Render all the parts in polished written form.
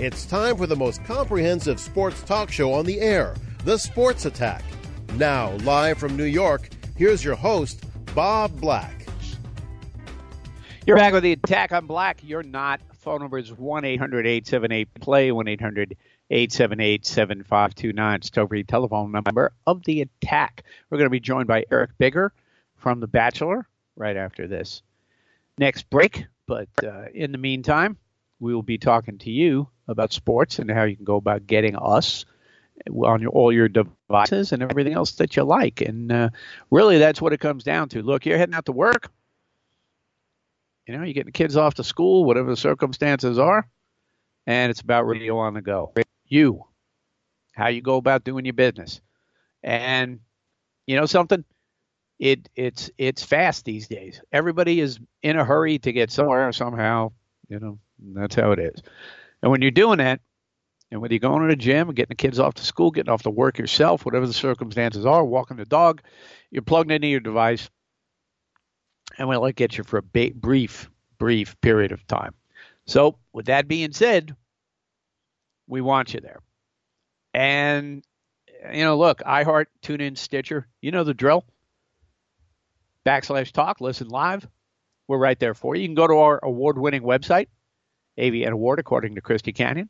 It's time for the most comprehensive sports talk show on the air, The Sports Attack. Now, live from New York, here's your host, Bob Black. You're back with the Attack on Black. You're not. Phone number is 1-800-878-PLAY, 1-800-878-7529. It's toll-free telephone number of the Attack. We're going to be joined by Eric Bigger from The Bachelor right after this next break. But in the meantime, we will be talking to you about sports and how you can go about getting us on all your devices and everything else that you like. And really, that's what it comes down to. Look, you're heading out to work. You know, you're getting the kids off to school, whatever the circumstances are, and it's about radio on the go. You, how you go about doing your business. And you know something? It's fast these days. Everybody is in a hurry to get somewhere somehow. You know, that's how it is. And when you're doing that, and whether you're going to the gym, getting the kids off to school, getting off to work yourself, whatever the circumstances are, walking the dog, you're plugged into your device, and we'll get you for a brief period of time. So with that being said, we want you there. And, you know, look, iHeart, TuneIn, Stitcher, you know the drill. /talk, listen live. We're right there for you. You can go to our award-winning website, AVN Award, according to Christy Canyon,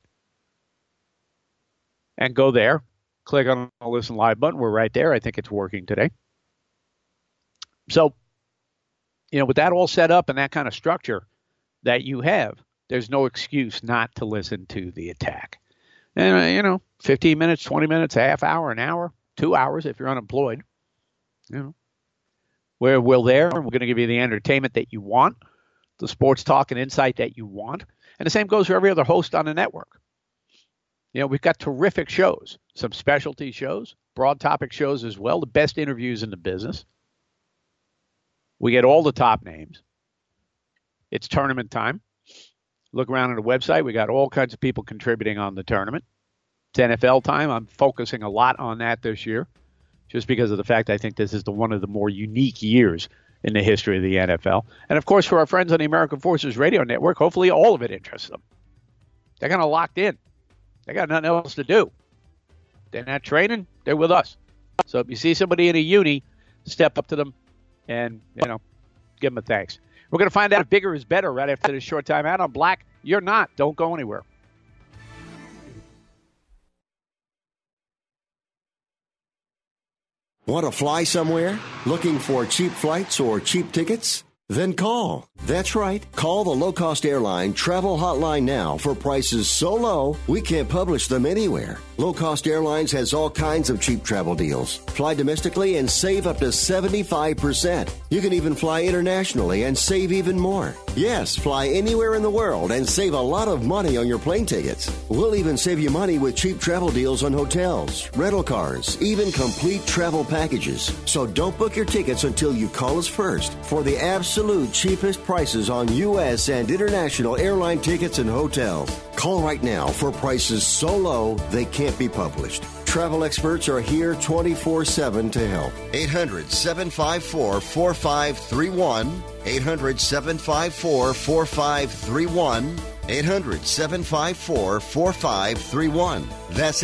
and go there. Click on the Listen Live button. We're right there. I think it's working today. So, you know, with that all set up and that kind of structure that you have, there's no excuse not to listen to the Attack. And, you know, 15 minutes, 20 minutes, a half hour, an hour, 2 hours if you're unemployed. You know, we're there, and we're going to give you the entertainment that you want, the sports talk and insight that you want. And the same goes for every other host on the network. You know, we've got terrific shows, some specialty shows, broad topic shows as well, the best interviews in the business. We get all the top names. It's tournament time. Look around at the website. We got all kinds of people contributing on the tournament. It's NFL time. I'm focusing a lot on that this year just because of the fact I think this is one of the more unique years in the history of the NFL. And, of course, for our friends on the American Forces Radio Network, hopefully all of it interests them. They're kind of locked in. They got nothing else to do. They're not training. They're with us. So if you see somebody in a uni, step up to them and, you know, give them a thanks. We're going to find out if bigger is better right after this short time out on Black. You're not. Don't go anywhere. Want to fly somewhere? Looking for cheap flights or cheap tickets? Then call. That's right. Call the low-cost airline travel hotline now for prices so low we can't publish them anywhere. Low-cost airlines has all kinds of cheap travel deals. Fly domestically and save up to 75%. You can even fly internationally and save even more. Yes, fly anywhere in the world and save a lot of money on your plane tickets. We'll even save you money with cheap travel deals on hotels, rental cars, even complete travel packages. So don't book your tickets until you call us first for the absolute cheapest prices on U.S. and international airline tickets and hotels. Call right now for prices so low they can't be published. Travel experts are here 24/7 to help. 800-754-4531. 800-754-4531. 800-754-4531. That's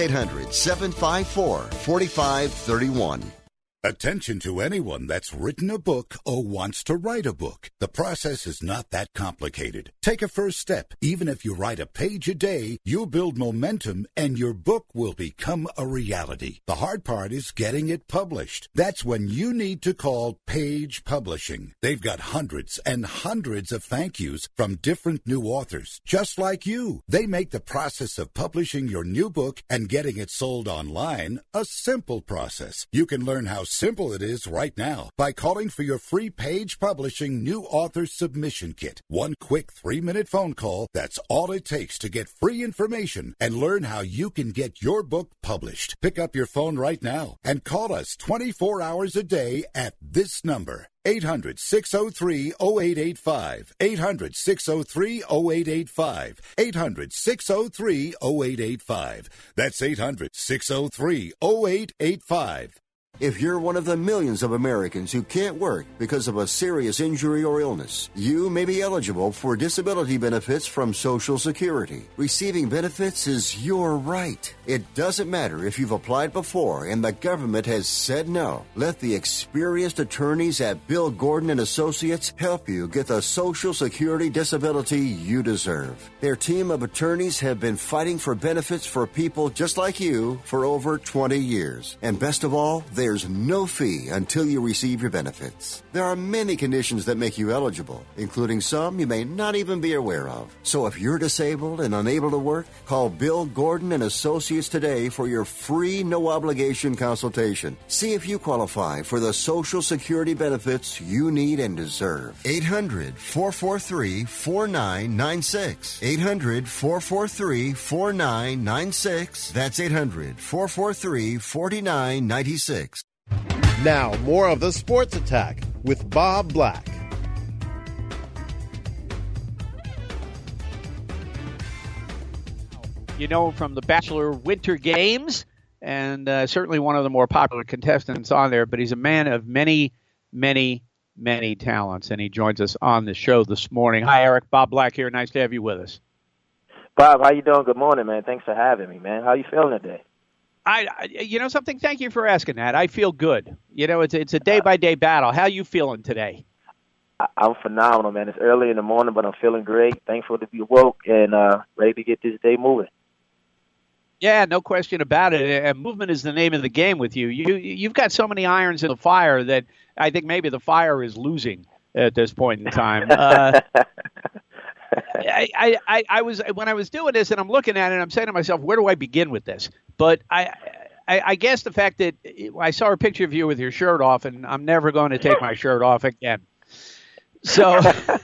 800-754-4531. Attention to anyone that's written a book or wants to write a book. The process is not that complicated. Take a first step. Even if you write a page a day, you'll build momentum and your book will become a reality. The hard part is getting it published. That's when you need to call Page Publishing. They've got hundreds and hundreds of thank yous from different new authors, just like you. They make the process of publishing your new book and getting it sold online a simple process. You can learn how simple it is right now by calling for your free Page Publishing New Author Submission Kit. One quick 3-minute phone call, that's all it takes to get free information and learn how you can get your book published. Pick up your phone right now and call us 24 hours a day at this number. 800-603-0885. 800-603-0885. 800-603-0885. That's 800-603-0885. If you're one of the millions of Americans who can't work because of a serious injury or illness, you may be eligible for disability benefits from Social Security. Receiving benefits is your right. It doesn't matter if you've applied before and the government has said no. Let the experienced attorneys at Bill Gordon & Associates help you get the Social Security disability you deserve. Their team of attorneys have been fighting for benefits for people just like you for over 20 years. And best of all, there's no fee until you receive your benefits. There are many conditions that make you eligible, including some you may not even be aware of. So if you're disabled and unable to work, call Bill Gordon & Associates today for your free no-obligation consultation. See if you qualify for the Social Security benefits you need and deserve. 800-443-4996. 800-443-4996. That's 800-443-4996. Now, more of the Sports Attack with Bob Black. You know him from the Bachelor Winter Games, and certainly one of the more popular contestants on there, but he's a man of many, many, many talents, and he joins us on the show this morning. Hi, Eric. Bob Black here. Nice to have you with us. Bob, how you doing? Good morning, man. Thanks for having me, man. How you feeling today? You know something? Thank you for asking that. I feel good. You know, it's a day-by-day battle. How you feeling today? I'm phenomenal, man. It's early in the morning, but I'm feeling great. Thankful to be woke and ready to get this day moving. Yeah, no question about it. And movement is the name of the game with you. You've got so many irons in the fire that I think maybe the fire is losing at this point in time. I was when I was doing this and I'm looking at it, I'm saying to myself, where do I begin with this? But I guess the fact that I saw a picture of you with your shirt off, and I'm never going to take my shirt off again. So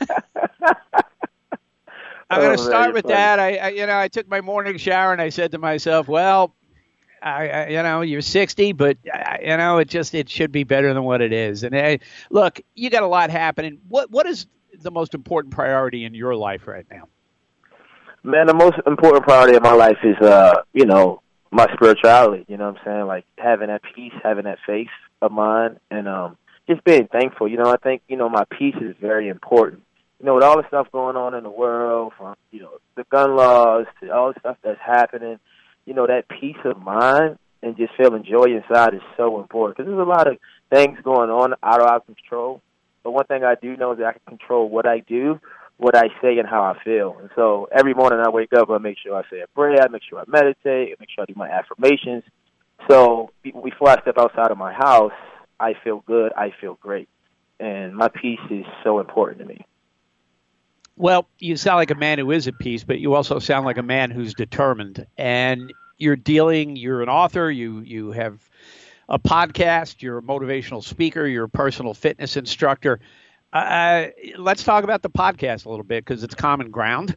I'm going to start with that. I took my morning shower and I said to myself, well, you're 60, but it should be better than what it is. And look, you got a lot happening. What is the most important priority in your life right now? Man, the most important priority in my life is, my spirituality. You know what I'm saying? Like having that peace, having that faith of mine, and just being thankful. I think, my peace is very important. With all the stuff going on in the world, from, the gun laws to all the stuff that's happening, that peace of mind and just feeling joy inside is so important. Because there's a lot of things going on out of our control. But one thing I do know is that I can control what I do, what I say, and how I feel. And so every morning I wake up, I make sure I say a prayer, I make sure I meditate, I make sure I do my affirmations. So before I step outside of my house, I feel good, I feel great. And my peace is so important to me. Well, you sound like a man who is at peace, but you also sound like a man who's determined. And you're an author, you have a podcast, you're a motivational speaker, you're a personal fitness instructor. Let's talk about the podcast a little bit because it's common ground.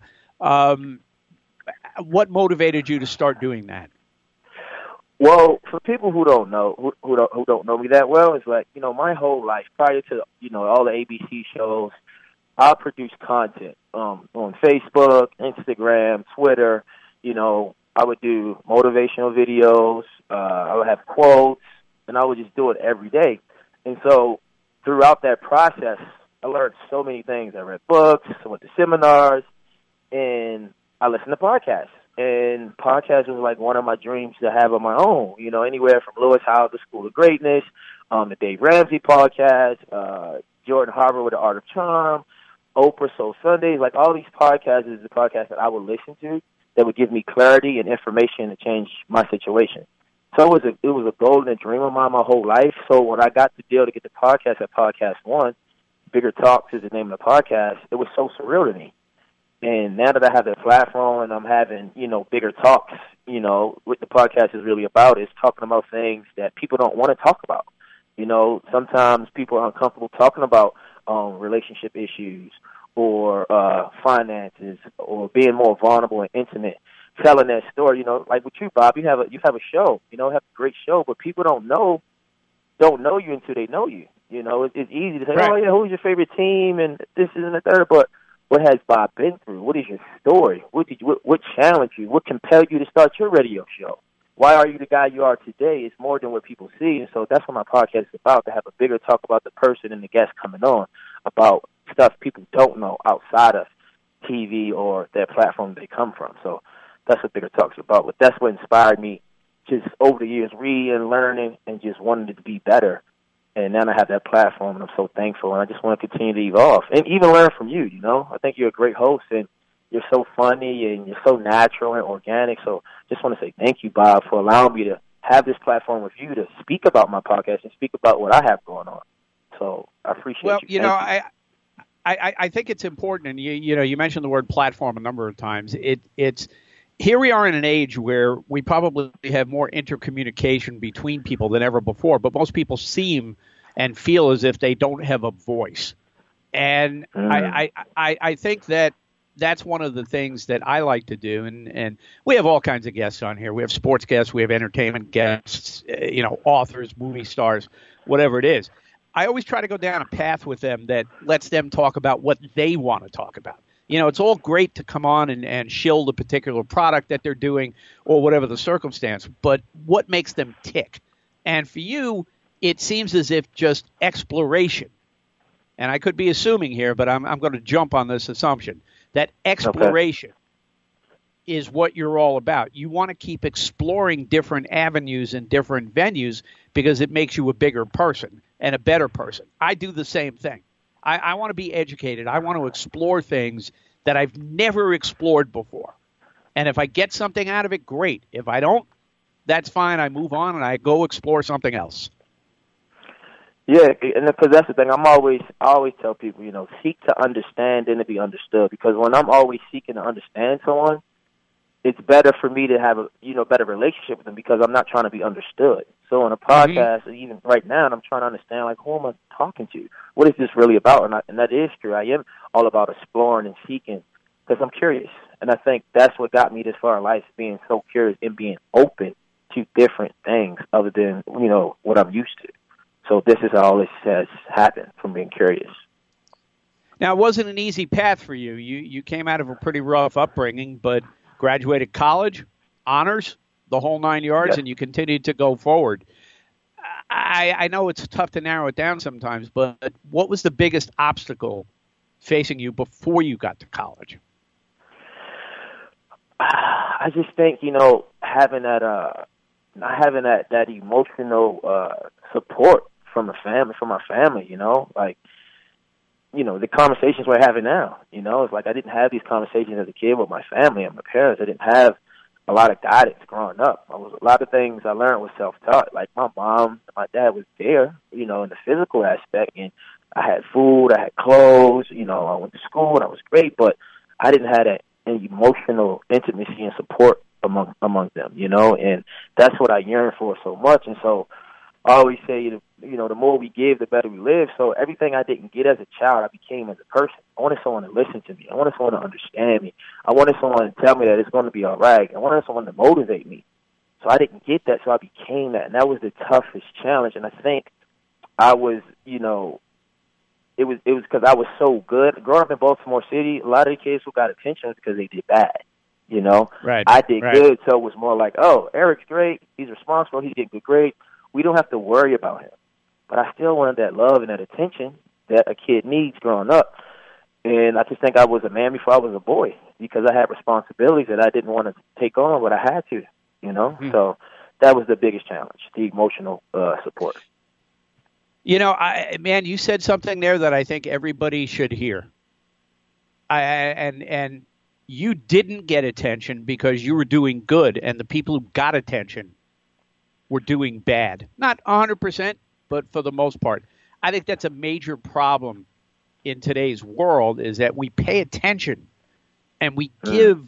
What motivated you to start doing that? Well, for people who don't know, who don't know me that well, it's like, my whole life prior to, all the ABC shows, I produce content on Facebook, Instagram, Twitter. I would do motivational videos. I would have quotes, and I would just do it every day. And so throughout that process, I learned so many things. I read books, I went to seminars, and I listened to podcasts. And podcasts was like one of my dreams to have on my own, anywhere from Lewis Howes, The School of Greatness, the Dave Ramsey podcast, Jordan Harper with The Art of Charm, Oprah Soul Sundays, like all these podcasts is the podcast that I would listen to that would give me clarity and information to change my situation. So it was a goal and a dream of mine my whole life. So when I got the deal to get the podcast at Podcast One, Bigger Talks is the name of the podcast, it was so surreal to me. And now that I have that platform and I'm having, bigger talks, what the podcast is really about is talking about things that people don't want to talk about. Sometimes people are uncomfortable talking about relationship issues or finances or being more vulnerable and intimate, telling that story. Like with you, Bob, you have a show, have a great show, but people don't know you until they know you. It's easy to say, right. Oh yeah, who's your favorite team and this and the third, but what has Bob been through? What is your story? What challenged you? What compelled you to start your radio show? why are you the guy you are today? It's more than what people see. And so that's what my podcast is about, to have a bigger talk about the person and the guest coming on, about stuff people don't know outside of TV or their platform they come from. So that's what Bigger Talk's about. But that's what inspired me just over the years, reading and learning and just wanting to be better. And now I have that platform, and I'm so thankful. And I just want to continue to evolve and even learn from you, you know. I think you're a great host, and you're so funny, and you're so natural and organic. So just want to say thank you, Bob, for allowing me to have this platform with you to speak about my podcast and speak about what I have going on. So I appreciate you. Well, you know, I think it's important, and you mentioned the word platform a number of times. It's here we are in an age where we probably have more intercommunication between people than ever before, but most people seem and feel as if they don't have a voice. And I think that's one of the things that I like to do. And we have all kinds of guests on here. We have sports guests, we have entertainment guests, authors, movie stars, whatever it is. I always try to go down a path with them that lets them talk about what they want to talk about. It's all great to come on and shill the particular product that they're doing or whatever the circumstance, but what makes them tick? And for you, it seems as if just exploration, and I could be assuming here, but I'm going to jump on this assumption, that exploration is what you're all about. You want to keep exploring different avenues and different venues because it makes you a bigger person and a better person. I do the same thing. I want to be educated. I want to explore things that I've never explored before. And if I get something out of it, great. If I don't, that's fine. I move on and I go explore something else. Yeah, and because that's the thing. I always tell people, seek to understand and to be understood. Because when I'm always seeking to understand someone, it's better for me to have a better relationship with them because I'm not trying to be understood. So on a podcast, even right now, I'm trying to understand, like, who am I talking to? What is this really about? And that is true. I am all about exploring and seeking because I'm curious. And I think that's what got me this far in life, being so curious and being open to different things other than, what I'm used to. So this is how this has happened, from being curious. Now, it wasn't an easy path for you. You came out of a pretty rough upbringing, but graduated college, honors, the whole 9 yards, and you continued to go forward. I know it's tough to narrow it down sometimes, but what was the biggest obstacle facing you before you got to college? I just think, having that emotional support from my family, the conversations we're having now, it's like I didn't have these conversations as a kid with my family and my parents. I didn't have a lot of guidance growing up. A lot of things I learned was self-taught. Like my mom and my dad was there, in the physical aspect, and I had food, I had clothes, I went to school and I was great, but I didn't have that emotional intimacy and support among them, and that's what I yearn for so much. And so I always say, the more we give, the better we live. So everything I didn't get as a child, I became as a person. I wanted someone to listen to me. I wanted someone to understand me. I wanted someone to tell me that it's going to be all right. I wanted someone to motivate me. So I didn't get that, so I became that. And that was the toughest challenge. And I think I was, it was because I was so good. Growing up in Baltimore City, a lot of the kids who got attention was because they did bad. Right. I did good, so it was more like, oh, Eric's great. He's responsible. He's getting good grades. We don't have to worry about him. But I still wanted that love and that attention that a kid needs growing up. And I just think I was a man before I was a boy because I had responsibilities that I didn't want to take on, but I had to, So that was the biggest challenge, the emotional support. Man, you said something there that I think everybody should hear. And you didn't get attention because you were doing good, and the people who got attention were doing bad. Not 100%, but for the most part. I think that's a major problem in today's world, is that we pay attention and we give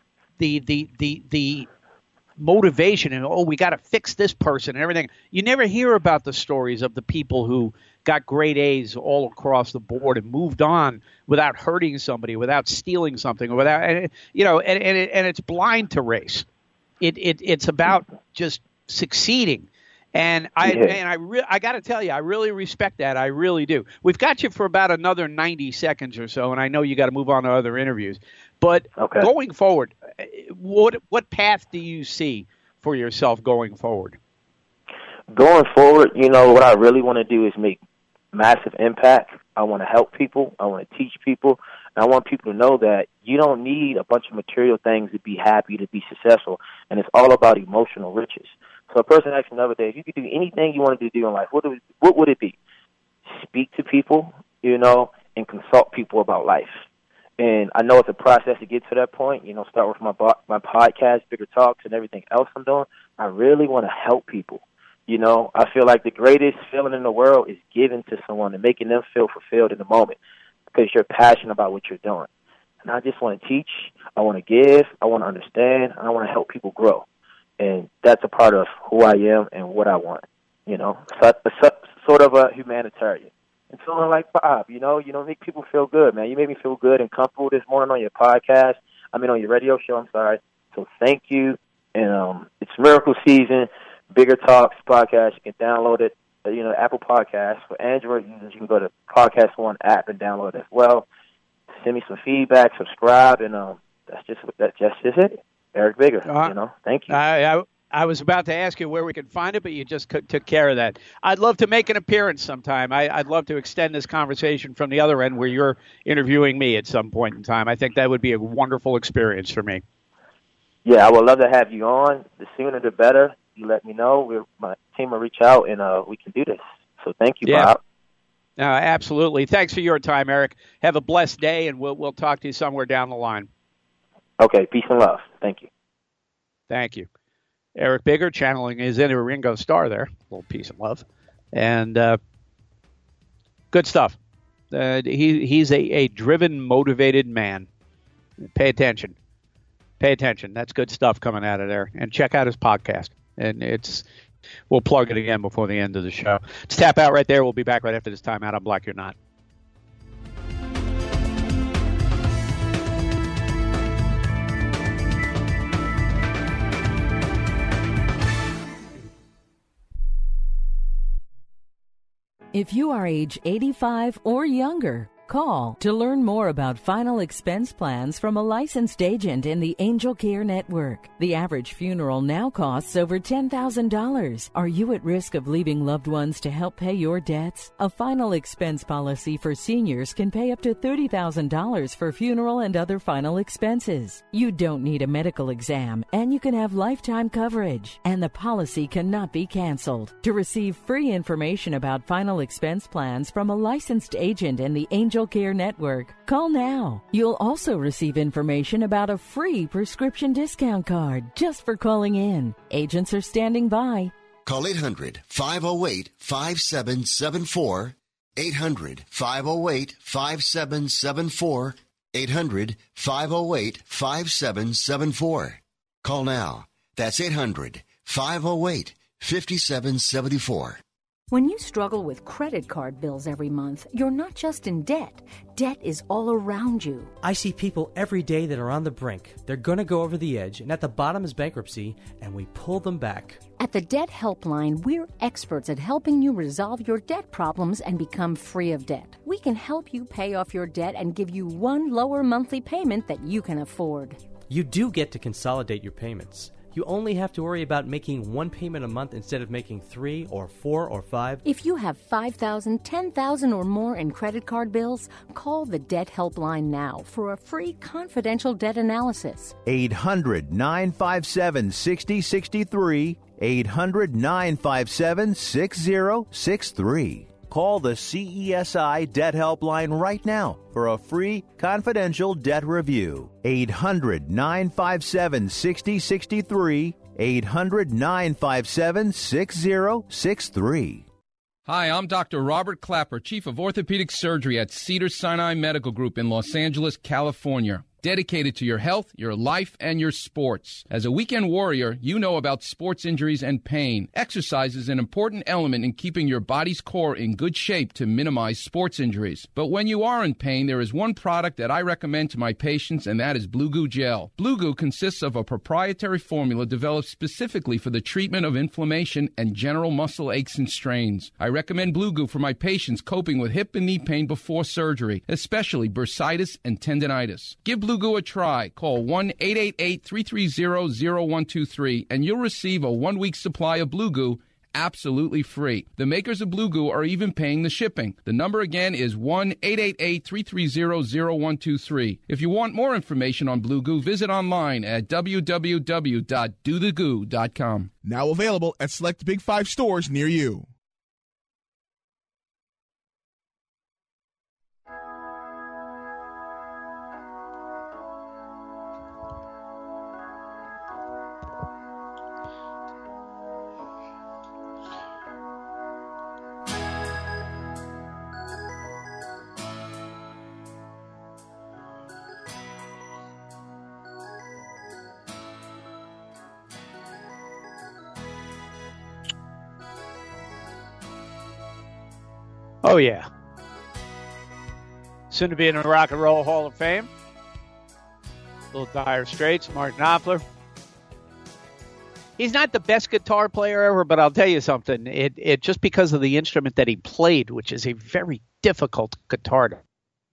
the motivation and, we got to fix this person and everything. You never hear about the stories of the people who got grade A's all across the board and moved on without hurting somebody, without stealing something, or without, and it's blind to race. It's about just succeeding. And I got to tell you, I really respect that. I really do. We've got you for about another 90 seconds or so, and I know you got to move on to other interviews. But going forward, what path do you see for yourself going forward? Going forward, what I really want to do is make massive impact. I want to help people. I want to teach people. And I want people to know that you don't need a bunch of material things to be happy, to be successful. And it's all about emotional riches. So a person asked me the other day, if you could do anything you wanted to do in life, what would it be? Speak to people, and consult people about life. And I know it's a process to get to that point. Start with my podcast, Bigger Talks, and everything else I'm doing. I really want to help people. I feel like the greatest feeling in the world is giving to someone and making them feel fulfilled in the moment because you're passionate about what you're doing. And I just want to teach. I want to give. I want to understand. I want to help people grow. And that's a part of who I am and what I want. Sort of a humanitarian. And someone like Bob, you make people feel good, man. You made me feel good and comfortable this morning on your podcast. On your radio show, I'm sorry. So thank you. And it's Miracle Season, Bigger Talks podcast. You can download it, Apple Podcasts. For Android users, you can go to Podcast One app and download it as well. Send me some feedback, subscribe, and that's just it. Eric Bigger, Thank you. I was about to ask you where we could find it, but you just took care of that. I'd love to make an appearance sometime. I'd love to extend this conversation from the other end where you're interviewing me at some point in time. I think that would be a wonderful experience for me. Yeah, I would love to have you on. The sooner the better. You let me know. My team will reach out, and we can do this. So thank you, Bob. Absolutely. Thanks for your time, Eric. Have a blessed day, and we'll talk to you somewhere down the line. Okay, peace and love. Thank you. Thank you. Eric Bigger channeling his inner Ringo Starr there. A little peace and love. And good stuff. He's a driven, motivated man. Pay attention. Pay attention. That's good stuff coming out of there. And check out his podcast. And we'll plug it again before the end of the show. Let's tap out right there. We'll be back right after this time out on Black You're Not. If you are age 85 or younger, call to learn more about final expense plans from a licensed agent in the Angel Care Network. The average funeral now costs over $10,000. Are you at risk of leaving loved ones to help pay your debts? A final expense policy for seniors can pay up to $30,000 for funeral and other final expenses. You don't need a medical exam, and you can have lifetime coverage, and the policy cannot be canceled. To receive free information about final expense plans from a licensed agent in the Angel Care Network, call now. You'll also receive information about a free prescription discount card just for calling in. Agents are standing by. Call 800-508-5774. 800-508-5774. 800-508-5774. Call now. That's 800-508-5774. When you struggle with credit card bills every month, you're not just in debt. Debt is all around you. I see people every day that are on the brink. They're going to go over the edge, and at the bottom is bankruptcy, and we pull them back. At the Debt Helpline, we're experts at helping you resolve your debt problems and become free of debt. We can help you pay off your debt and give you one lower monthly payment that you can afford. You do get to consolidate your payments. You only have to worry about making one payment a month instead of making 3 or 4 or 5. If you have $5,000, $10,000 or more in credit card bills, call the Debt Helpline now for a free confidential debt analysis. 800-957-6063. 800-957-6063. Call the CESI Debt Helpline right now for a free confidential debt review. 800-957-6063. 800-957-6063. Hi, I'm Dr. Robert Clapper, Chief of Orthopedic Surgery at Cedars-Sinai Medical Group in Los Angeles, California. Dedicated to your health, your life, and your sports. As a weekend warrior, you know about sports injuries and pain. Exercise is an important element in keeping your body's core in good shape to minimize sports injuries. But when you are in pain, there is one product that I recommend to my patients, and that is Blue Goo Gel. Blue Goo consists of a proprietary formula developed specifically for the treatment of inflammation and general muscle aches and strains. I recommend Blue Goo for my patients coping with hip and knee pain before surgery, especially bursitis and tendinitis. Give Blue Blue Goo a try. Call 1-888-330-0123 and you'll receive a 1-week supply of Blue Goo absolutely free. The makers of Blue Goo are even paying the shipping. The number again is 1-888-330-0123. If you want more information on Blue Goo, visit online at www.dothegoo.com. Now available at select Big 5 stores near you. Oh, yeah. Soon to be in the Rock and Roll Hall of Fame. Little Dire Straits, Mark Knopfler. He's not the best guitar player ever, but I'll tell you something. It just because of the instrument that he played, which is a very difficult guitar to.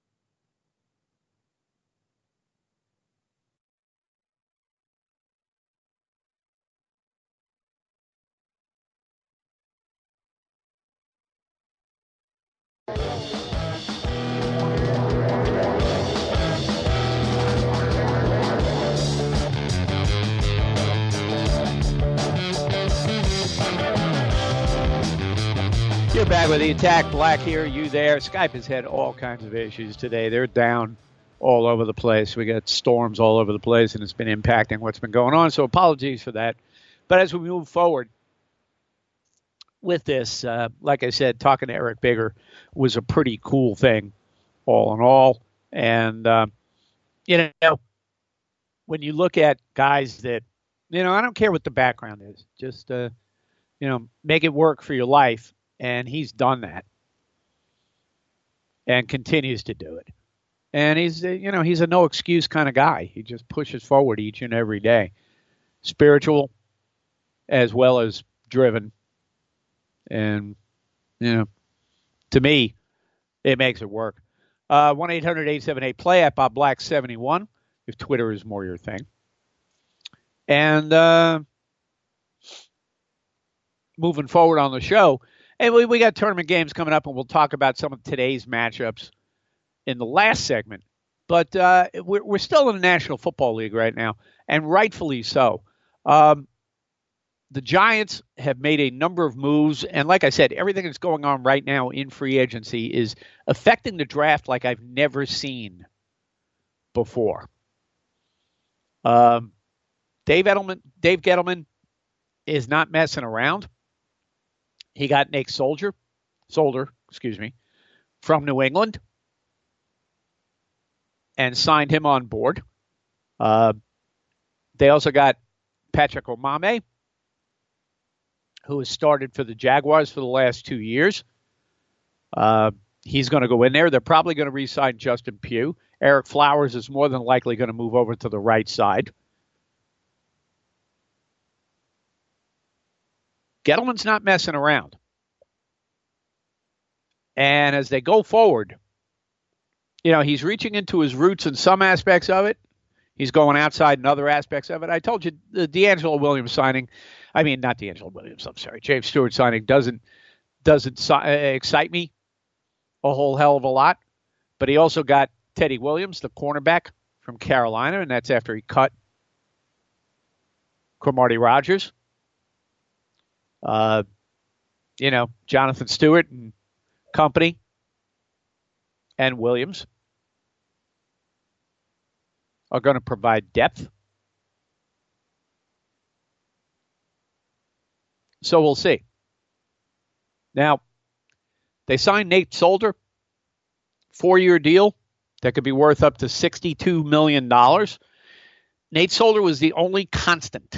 You're back with the Attack. Black here, you there. Skype has had all kinds of issues today. They're down all over the place. We got storms all over the place, and it's been impacting what's been going on. So apologies for that. But as we move forward with this, like I said, talking to Eric Bigger was a pretty cool thing, all in all. And, you know, when you look at guys that, you know, I don't care what the background is. Just, you know, make it work for your life. And he's done that and continues to do it. And he's, you know, he's a no excuse kind of guy. He just pushes forward each and every day. Spiritual as well as driven. And, you know, to me, it makes it work. 1-800-878-PLAY at Bob Black 71 if Twitter is more your thing. And moving forward on the show, and we got tournament games coming up, and we'll talk about some of today's matchups in the last segment. But we're still in the National Football League right now, and rightfully so. The Giants have made a number of moves, and like I said, everything that's going on right now in free agency is affecting the draft like I've never seen before. Dave Gettleman is not messing around. He got Nate Solder, from New England and signed him on board. They also got Patrick Omameh, who has started for the Jaguars for the last 2 years. He's going to go in there. They're probably going to re-sign Justin Pugh. Eric Flowers is more than likely going to move over to the right side. Gettleman's not messing around. And as they go forward, you know, he's reaching into his roots in some aspects of it. He's going outside in other aspects of it. I told you the D'Angelo Williams signing, not D'Angelo Williams, I'm sorry, James Stewart signing doesn't excite me a whole hell of a lot. But he also got Teddy Williams, the cornerback from Carolina, and that's after he cut Cromartie Rogers. You know, Jonathan Stewart and company and Williams are going to provide depth. So we'll see. Now, they signed Nate Solder, 4-year deal that could be worth up to $62 million. Nate Solder was the only constant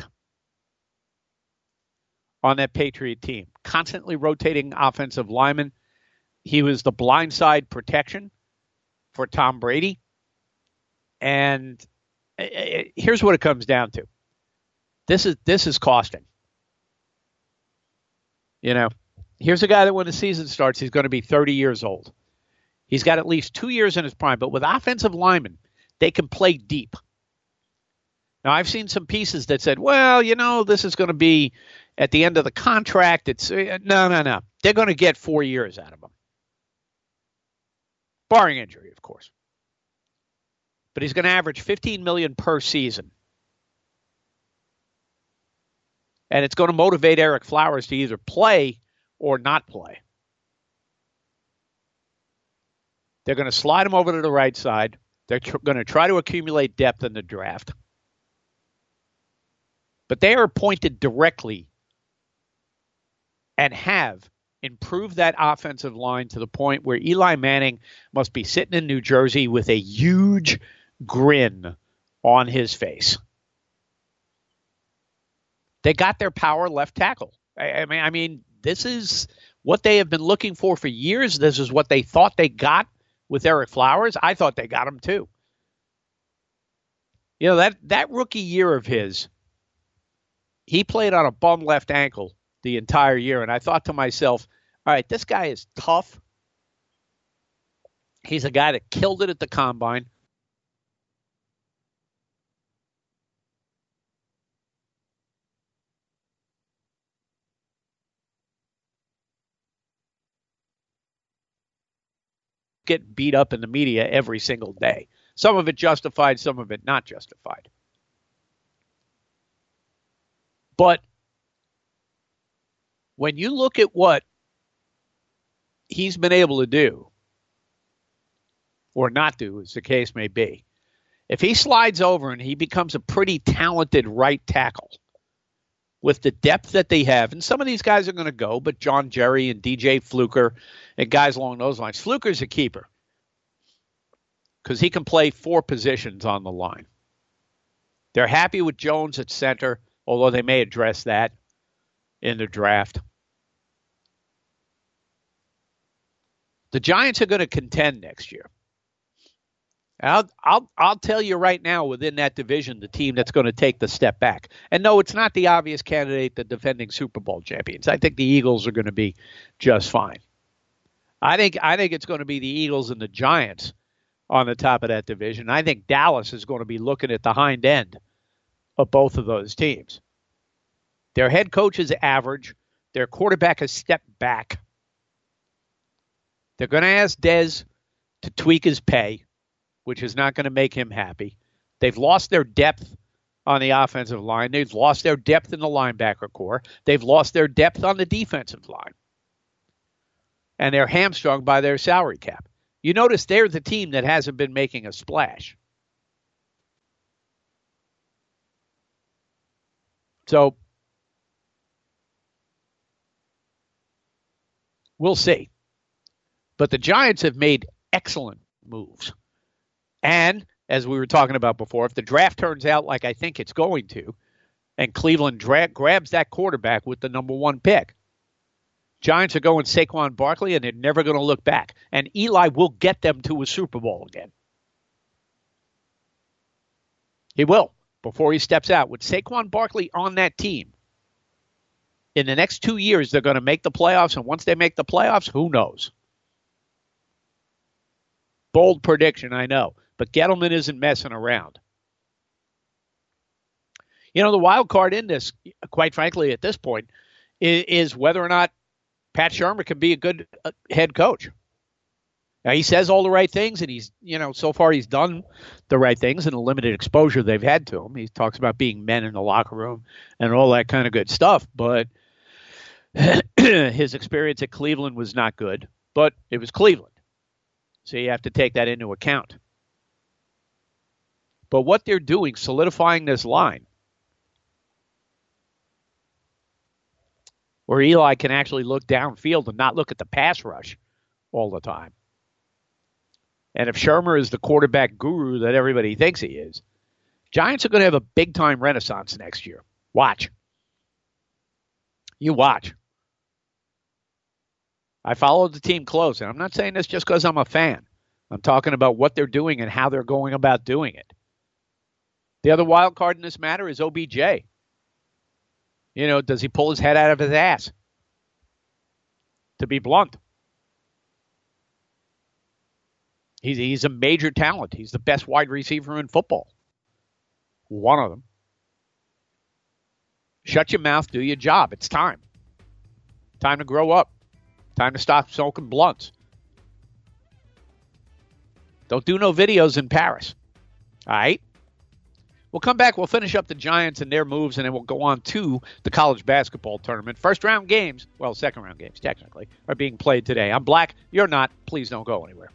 on that Patriot team, constantly rotating offensive linemen. He was the blindside protection for Tom Brady. And here's what it comes down to. This is costing. You know, here's a guy that when the season starts, he's going to be 30 years old. He's got at least 2 years in his prime. But with offensive linemen, they can play deep. Now, I've seen some pieces that said, well, this is going to be at the end of the contract. It's no. They're going to get 4 years out of him. Barring injury, of course. But he's going to average $15 million per season. And it's going to motivate Ereck Flowers to either play or not play. They're going to slide him over to the right side. They're going to try to accumulate depth in the draft. But they are pointed directly and have improved that offensive line to the point where Eli Manning must be sitting in New Jersey with a huge grin on his face. They got their power left tackle. I mean, this is what they have been looking for years. This is what they thought they got with Ereck Flowers. I thought they got him too. That rookie year of his, he played on a bum left ankle the entire year. And I thought to myself, all right, this guy is tough. He's a guy that killed it at the combine. Get beat up in the media every single day. Some of it justified, some of it not justified. But when you look at what he's been able to do, or not do, as the case may be, if he slides over and he becomes a pretty talented right tackle with the depth that they have, and some of these guys are going to go, but John Jerry and DJ Fluker and guys along those lines. Fluker's a keeper because he can play 4 positions on the line. They're happy with Jones at center, although they may address that in the draft. The Giants are going to contend next year. I'll tell you right now, within that division, the team that's going to take the step back. And no, it's not the obvious candidate, the defending Super Bowl champions. I think the Eagles are going to be just fine. I think it's going to be the Eagles and the Giants on the top of that division. I think Dallas is going to be looking at the hind end of both of those teams. Their head coach is average. Their quarterback has stepped back. They're going to ask Dez to tweak his pay, which is not going to make him happy. They've lost their depth on the offensive line. They've lost their depth in the linebacker core. They've lost their depth on the defensive line. And they're hamstrung by their salary cap. You notice they're the team that hasn't been making a splash. So we'll see. But the Giants have made excellent moves. And, as we were talking about before, if the draft turns out like I think it's going to, and Cleveland grabs that quarterback with the number 1 pick, Giants are going Saquon Barkley, and they're never going to look back. And Eli will get them to a Super Bowl again. He will, before he steps out. With Saquon Barkley on that team, in the next 2 years, they're going to make the playoffs. And once they make the playoffs, who knows? Bold prediction, I know. But Gettleman isn't messing around. The wild card in this, quite frankly, at this point, is whether or not Pat Shurmur can be a good head coach. Now, he says all the right things, and he's, so far he's done the right things in the limited exposure they've had to him. He talks about being men in the locker room and all that kind of good stuff. But his experience at Cleveland was not good, but it was Cleveland. So you have to take that into account. But what they're doing, solidifying this line, where Eli can actually look downfield and not look at the pass rush all the time. And if Shurmur is the quarterback guru that everybody thinks he is, Giants are going to have a big-time renaissance next year. Watch. You watch. I followed the team close, and I'm not saying this just because I'm a fan. I'm talking about what they're doing and how they're going about doing it. The other wild card in this matter is OBJ. Does he pull his head out of his ass? To be blunt. He's a major talent. He's the best wide receiver in football. One of them. Shut your mouth, do your job. It's time. Time to grow up. Time to stop smoking blunts. Don't do no videos in Paris. All right? We'll come back. We'll finish up the Giants and their moves, and then we'll go on to the college basketball tournament. First-round games, well, second-round games, technically, are being played today. I'm Black. You're not. Please don't go anywhere.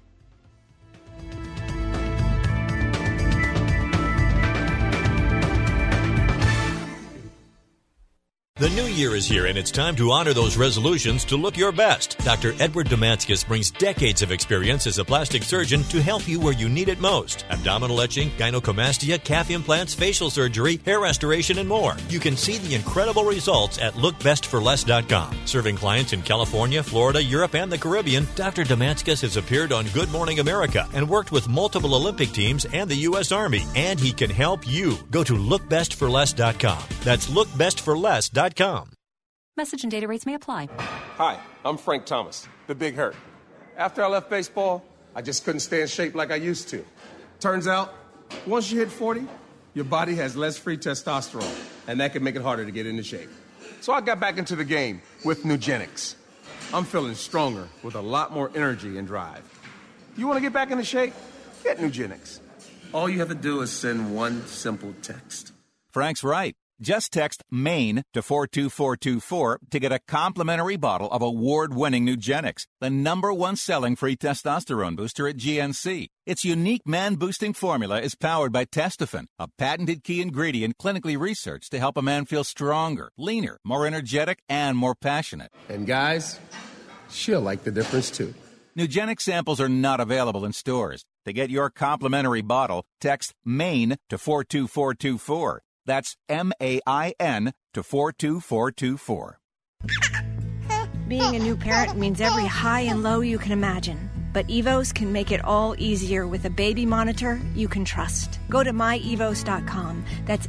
The new year is here, and it's time to honor those resolutions to look your best. Dr. Edward Damascus brings decades of experience as a plastic surgeon to help you where you need it most. Abdominal etching, gynecomastia, calf implants, facial surgery, hair restoration, and more. You can see the incredible results at lookbestforless.com. Serving clients in California, Florida, Europe, and the Caribbean, Dr. Damascus has appeared on Good Morning America and worked with multiple Olympic teams and the U.S. Army. And he can help you. Go to lookbestforless.com. That's lookbestforless.com. Message and data rates may apply. Hi, I'm Frank Thomas, the Big Hurt. After I left baseball, I just couldn't stay in shape like I used to. Turns out, once you hit 40, your body has less free testosterone, and that can make it harder to get into shape. So I got back into the game with Nugenix. I'm feeling stronger with a lot more energy and drive. You want to get back into shape? Get Nugenix. All you have to do is send one simple text. Frank's right. Just text MAINE to 42424 to get a complimentary bottle of award-winning Nugenix, the #1 selling free testosterone booster at GNC. Its unique man-boosting formula is powered by Testofen, a patented key ingredient clinically researched to help a man feel stronger, leaner, more energetic, and more passionate. And guys, she'll like the difference too. Nugenix samples are not available in stores. To get your complimentary bottle, text MAINE to 42424. That's MAIN to 42424. Being a new parent means every high and low you can imagine. But Evos can make it all easier with a baby monitor you can trust. Go to myevos.com. That's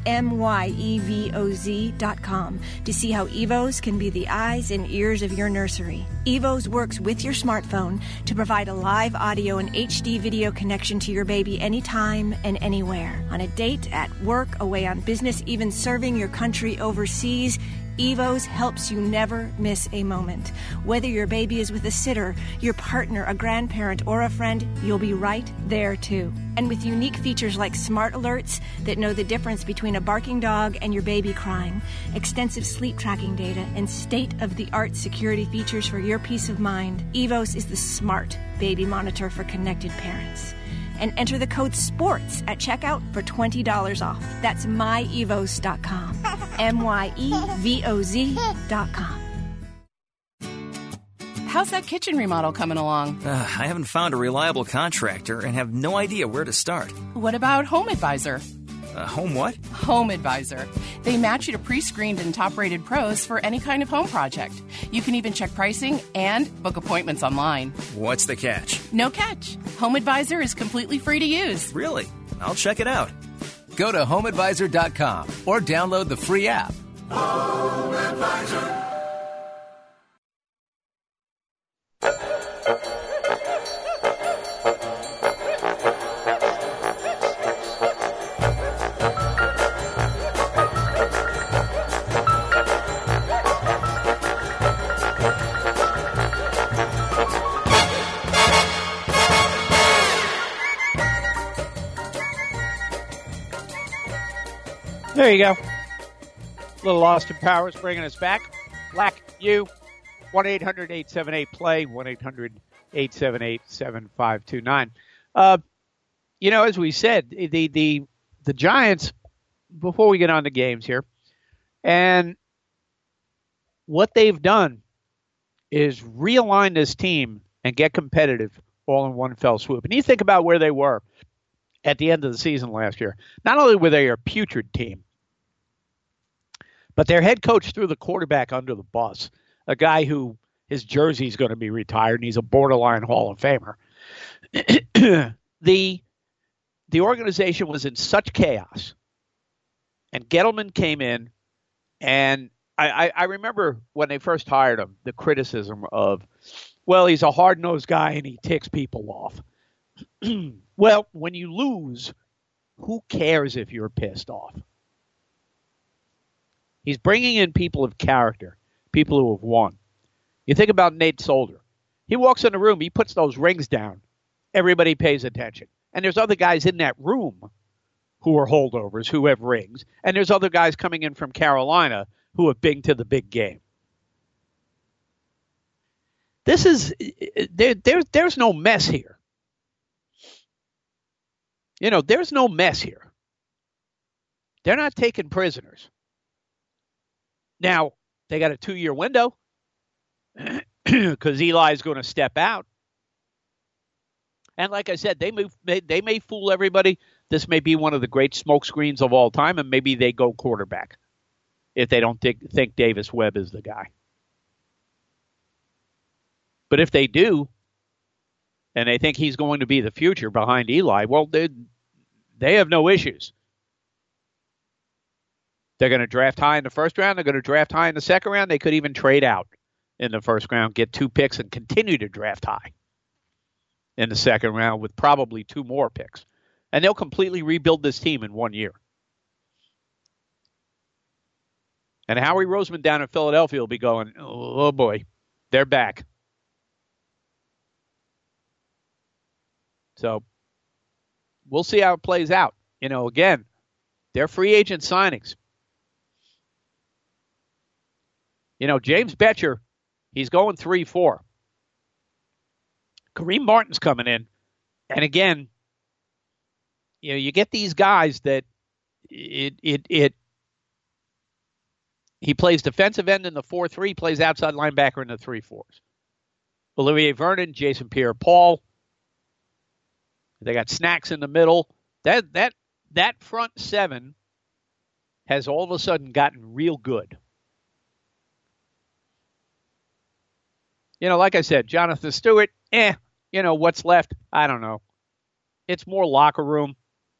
MYEVOZ.com to see how Evos can be the eyes and ears of your nursery. Evos works with your smartphone to provide a live audio and HD video connection to your baby anytime and anywhere. On a date, at work, away on business, even serving your country overseas, Evos helps you never miss a moment. Whether your baby is with a sitter, your partner, a grandparent, or a friend, you'll be right there too. And with unique features like smart alerts that know the difference between a barking dog and your baby crying, extensive sleep tracking data, and state-of-the-art security features for your peace of mind, Evos is the smart baby monitor for connected parents. And enter the code SPORTS at checkout for $20 off. That's myevos.com. MYEVOZ.com. How's that kitchen remodel coming along? I haven't found a reliable contractor and have no idea where to start. What about Home Advisor? Home what? Home Advisor. They match you to pre-screened and top-rated pros for any kind of home project. You can even check pricing and book appointments online. What's the catch? No catch. Home Advisor is completely free to use. Really? I'll check it out. Go to HomeAdvisor.com or download the free app. Home Advisor. There you go. Little Austin Powers bringing us back. Black, you. 1-800-878-PLAY. 1-800-878-7529. As we said, the Giants, before we get on to games here, and what they've done is realign this team and get competitive all in one fell swoop. And you think about where they were at the end of the season last year. Not only were they a putrid team, but their head coach threw the quarterback under the bus, a guy who his jersey is going to be retired, and he's a borderline Hall of Famer. The organization was in such chaos, and Gettleman came in, and I remember when they first hired him, the criticism of, well, he's a hard-nosed guy and he ticks people off. Well, when you lose, who cares if you're pissed off? He's bringing in people of character, people who have won. You think about Nate Solder. He walks in the room, he puts those rings down. Everybody pays attention. And there's other guys in that room who are holdovers, who have rings. And there's other guys coming in from Carolina who have been to the big game. This is, there's no mess here. You know, there's no mess here. They're not taking prisoners. Now, they got a 2-year window because Eli's going to step out. And like I said, they may fool everybody. This may be one of the great smoke screens of all time, and maybe they go quarterback if they don't think Davis Webb is the guy. But if they do, and they think he's going to be the future behind Eli, well, they have no issues. They're going to draft high in the first round. They're going to draft high in the second round. They could even trade out in the first round, get 2 picks, and continue to draft high in the second round with probably 2 more picks. And they'll completely rebuild this team in 1 year. And Howie Roseman down in Philadelphia will be going, oh boy, they're back. So we'll see how it plays out. You know, again, they're free agent signings. You know, James Betcher, he's going 3-4. Kareem Martin's coming in. And again, you know, you get these guys that he plays defensive end in the 4-3, plays outside linebacker in the 3-4s. Olivier Vernon, Jason Pierre-Paul. They got Snacks in the middle. That front 7 has all of a sudden gotten real good. You know, like I said, Jonathan Stewart, you know, what's left? I don't know. It's more locker room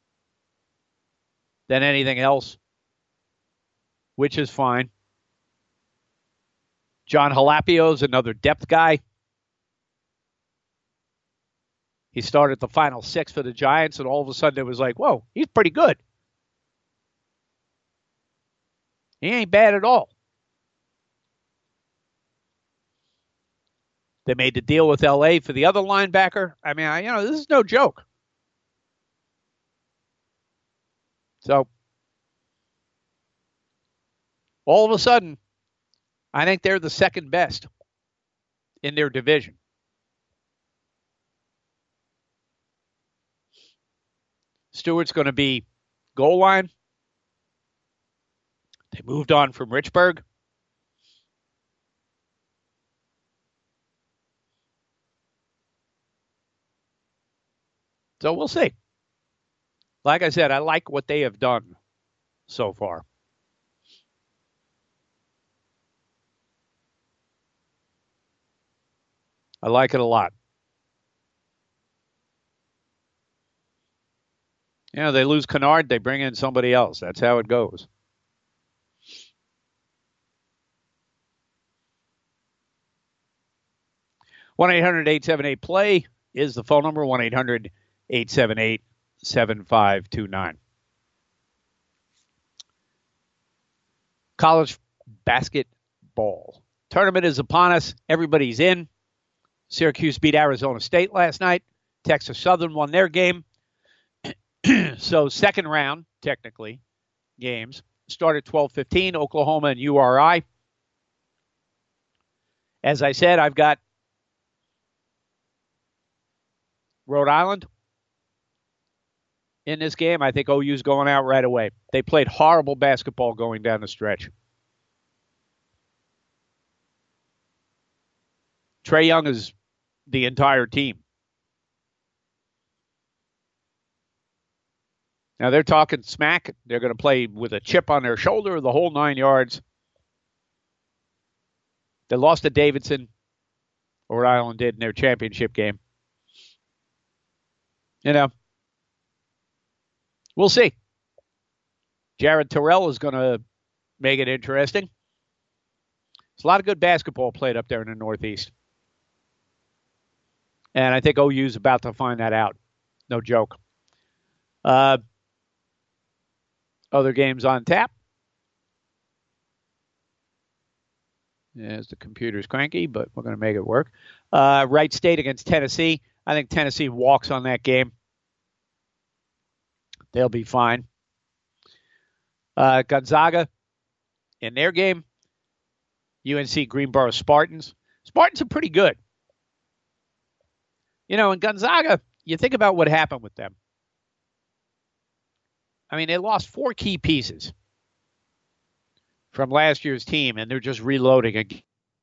than anything else, which is fine. John Halapio's another depth guy. He started the final 6 for the Giants, and all of a sudden it was like, whoa, he's pretty good. He ain't bad at all. They made the deal with L.A. for the other linebacker. I mean, you know, this is no joke. So, all of a sudden, I think they're the second best in their division. Stewart's going to be goal line. They moved on from Richburg. So we'll see. Like I said, I like what they have done so far. I like it a lot. You know, they lose Kennard, they bring in somebody else. That's how it goes. One 800-878-PLAY is the phone number. 1-800-878-7529. College basketball tournament is upon us. Everybody's in. Syracuse beat Arizona State last night. Texas Southern won their game. So second round, technically, games start at 12:15, Oklahoma and URI. As I said, I've got Rhode Island in this game. I think OU's going out right away. They played horrible basketball going down the stretch. Trae Young is the entire team. Now, they're talking smack. They're going to play with a chip on their shoulder, the whole 9 yards. They lost to Davidson, or Rhode Island did in their championship game. You know, we'll see. Jared Terrell is going to make it interesting. There's a lot of good basketball played up there in the Northeast. And I think OU's about to find that out No joke. Other games on tap. As the computer's cranky, but we're going to make it work. Wright State against Tennessee. I think Tennessee walks on that game. They'll be fine. Gonzaga in their game. UNC Greensboro Spartans. Spartans are pretty good. You know, in Gonzaga, you think about what happened with them. I mean, they lost 4 key pieces from last year's team, and they're just reloading again.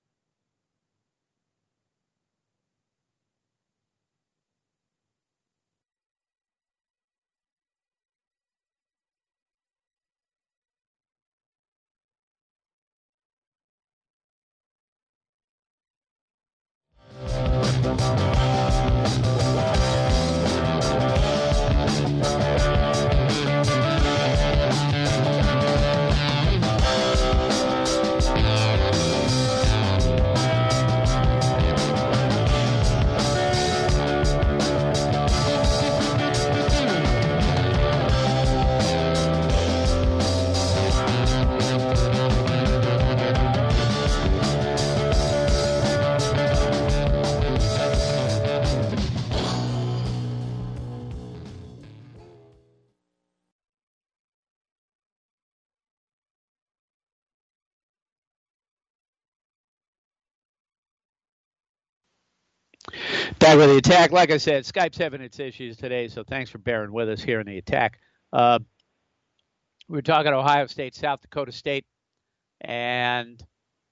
Back with the Attack. Like I said, Skype's having its issues today, so thanks for bearing with us here in the Attack. We were talking Ohio State, South Dakota State, and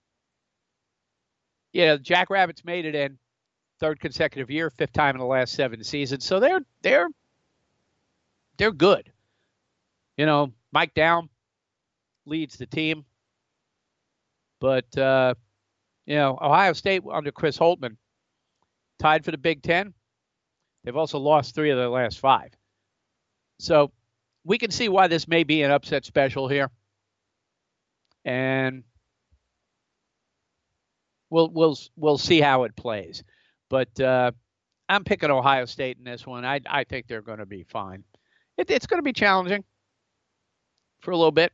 Jackrabbits made it in 3rd consecutive year, 5th time in the last 7 seasons. So they're good. You know, Mike Down leads the team, but Ohio State under Chris Holtmann tied for the Big Ten. They've also lost 3 of their last 5. So we can see why this may be an upset special here. And we'll see how it plays. But I'm picking Ohio State in this one. I think they're going to be fine. It's going to be challenging for a little bit,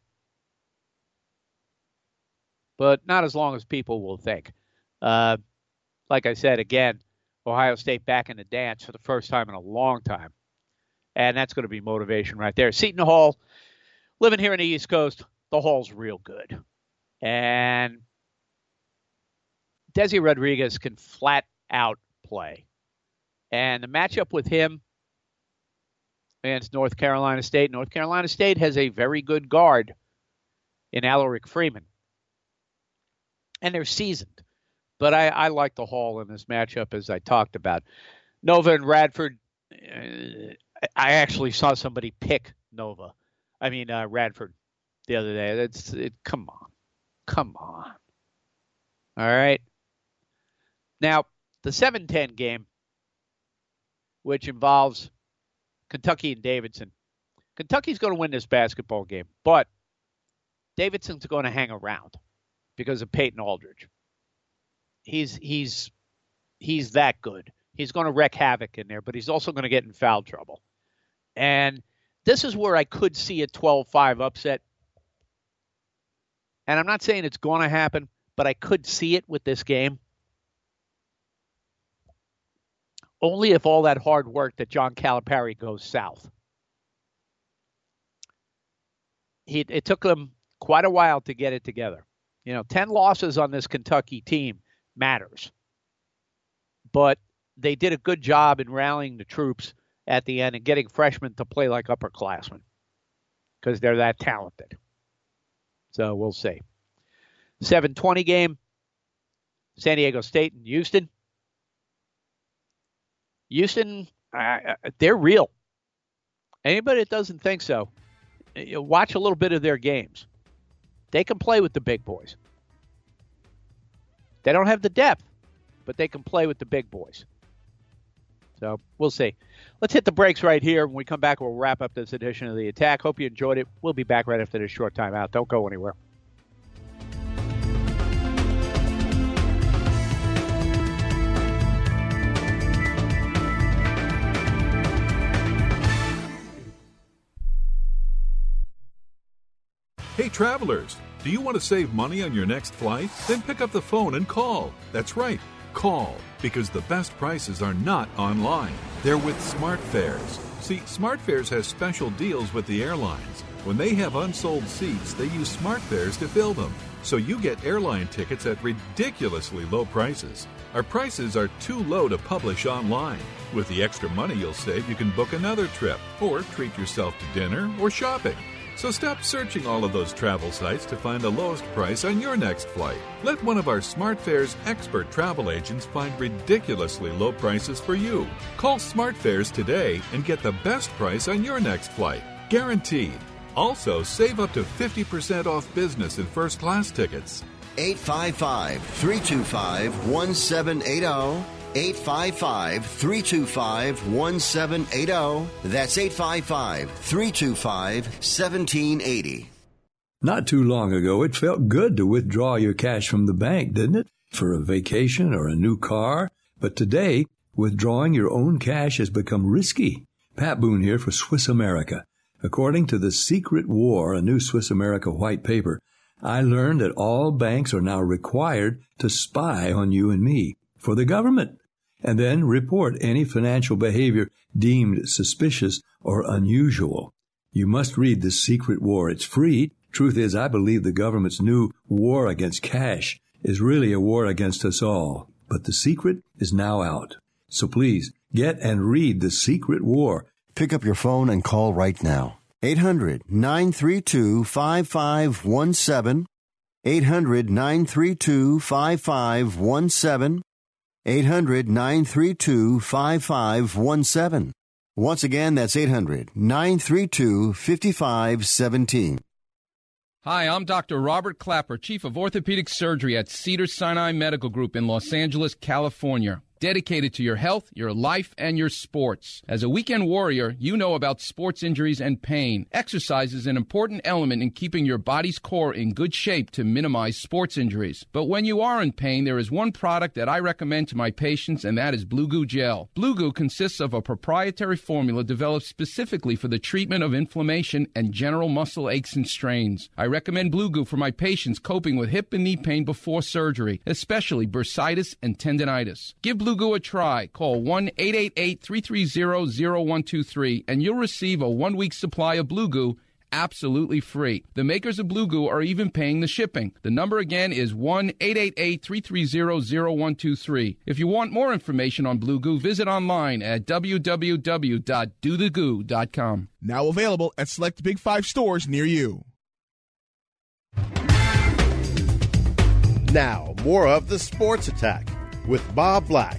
but not as long as people will think. Like I said, again, Ohio State back in the dance for the first time in a long time. And that's going to be motivation right there. Seton Hall, living here in the East Coast, the Hall's real good. And Desi Rodriguez can flat out play. And the matchup with him against North Carolina State has a very good guard in Alaric Freeman. And they're seasoned. But I like the Hall in this matchup, as I talked about. Nova and Radford, I actually saw somebody pick Radford the other day. Come on. All right. Now, the 7-10 game, which involves Kentucky and Davidson. Kentucky's going to win this basketball game, but Davidson's going to hang around because of Peyton Aldridge. He's that good. He's going to wreak havoc in there, but he's also going to get in foul trouble. And this is where I could see a 12-5 upset. And I'm not saying it's going to happen, but I could see it with this game. Only if all that hard work that John Calipari goes south. It took them quite a while to get it together. 10 losses on this Kentucky team matters. But they did a good job in rallying the troops at the end and getting freshmen to play like upperclassmen because they're that talented. So we'll see. 7:20 game, San Diego State and Houston. Houston, they're real. Anybody that doesn't think so, watch a little bit of their games. They can play with the big boys. They don't have the depth, but they can play with the big boys. So we'll see. Let's hit the brakes right here. When we come back, we'll wrap up this edition of The Attack. Hope you enjoyed it. We'll be back right after this short time out. Don't go anywhere. Hey travelers, do you want to save money on your next flight? Then pick up the phone and call. That's right, call, because the best prices are not online. They're with SmartFares. See, SmartFares has special deals with the airlines. When they have unsold seats, they use SmartFares to fill them. So you get airline tickets at ridiculously low prices. Our prices are too low to publish online. With the extra money you'll save, you can book another trip or treat yourself to dinner or shopping. So stop searching all of those travel sites to find the lowest price on your next flight. Let one of our SmartFares expert travel agents find ridiculously low prices for you. Call SmartFares today and get the best price on your next flight. Guaranteed. Also, save up to 50% off business and first class tickets. 855-325-1780. 855-325-1780. That's 855-325-1780. Not too long ago, it felt good to withdraw your cash from the bank, didn't it? For a vacation or a new car. But today, withdrawing your own cash has become risky. Pat Boone here for Swiss America. According to The Secret War, a new Swiss America white paper, I learned that all banks are now required to spy on you and me for the government, and then report any financial behavior deemed suspicious or unusual. You must read The Secret War. It's free. Truth is, I believe the government's new war against cash is really a war against us all. But The Secret is now out. So please, get and read The Secret War. Pick up your phone and call right now. 800-932-5517. 800-932-5517. 800-932-5517. Once again, that's 800-932-5517. Hi, I'm Dr. Robert Clapper, Chief of Orthopedic Surgery at Cedars-Sinai Medical Group in Los Angeles, California. Dedicated to your health, your life, and your sports. As a weekend warrior, you know about sports injuries and pain. Exercise is an important element in keeping your body's core in good shape to minimize sports injuries. But when you are in pain, there is one product that I recommend to my patients, and that is Blue Goo Gel. Blue Goo consists of a proprietary formula developed specifically for the treatment of inflammation and general muscle aches and strains. I recommend Blue Goo for my patients coping with hip and knee pain before surgery, especially bursitis and tendinitis. Give Blue Goo a try. Call 1-888-330-0123 and you'll receive a 1-week supply of Blue Goo absolutely free. The makers of Blue Goo are even paying the shipping. The number again is 1-888-330-0123. If you want more information on Blue Goo, visit online at www.dothegoo.com. Now available at select Big 5 stores near you. Now, more of the Sports Attack with Bob Black.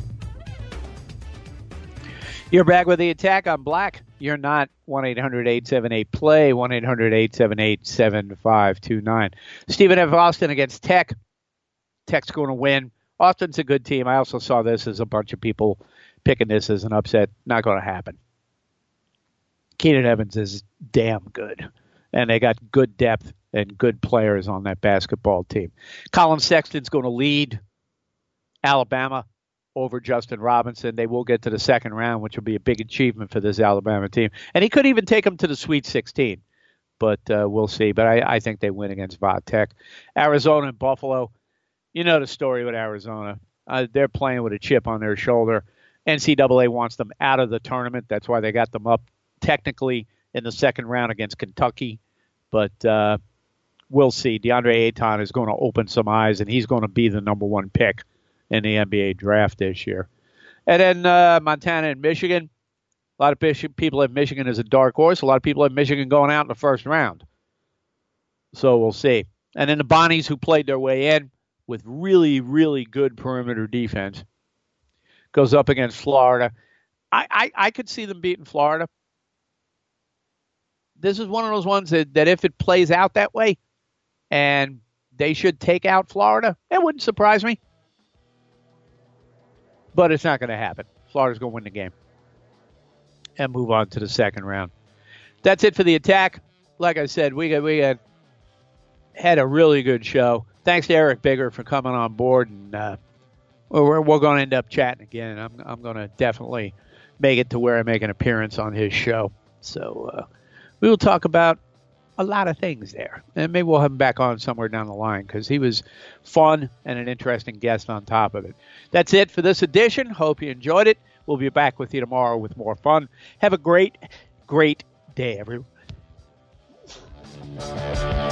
You're back with the Attack on Black. You're not. 1-800-878-PLAY, 1-800-878-7529. Stephen F. Austin against Tech. Tech's going to win. Austin's a good team. I also saw this as a bunch of people picking this as an upset. Not going to happen. Keenan Evans is damn good. And they got good depth and good players on that basketball team. Colin Sexton's going to lead Alabama over Justin Robinson. They will get to the second round, which will be a big achievement for this Alabama team. And he could even take them to the Sweet 16, but we'll see. But I think they win against Va-Tech. Arizona and Buffalo, you know the story with Arizona. They're playing with a chip on their shoulder. NCAA wants them out of the tournament. That's why they got them up technically in the second round against Kentucky. But we'll see. DeAndre Ayton is going to open some eyes, and he's going to be the number one pick in the NBA draft this year. And then Montana and Michigan. A lot of people have Michigan as a dark horse. A lot of people have Michigan going out in the first round. So we'll see. And then the Bonnies, who played their way in with really, really good perimeter defense, goes up against Florida. I could see them beating Florida. This is one of those ones that if it plays out that way and they should take out Florida, it wouldn't surprise me. But it's not going to happen. Florida's going to win the game and move on to the second round. That's it for the Attack. Like I said, we had a really good show. Thanks to Eric Bigger for coming on board, and we're going to end up chatting again. I'm going to definitely make it to where I make an appearance on his show. So we will talk about a lot of things there. And maybe we'll have him back on somewhere down the line because he was fun and an interesting guest on top of it. That's it for this edition. Hope you enjoyed it. We'll be back with you tomorrow with more fun. Have a great, great day, everyone.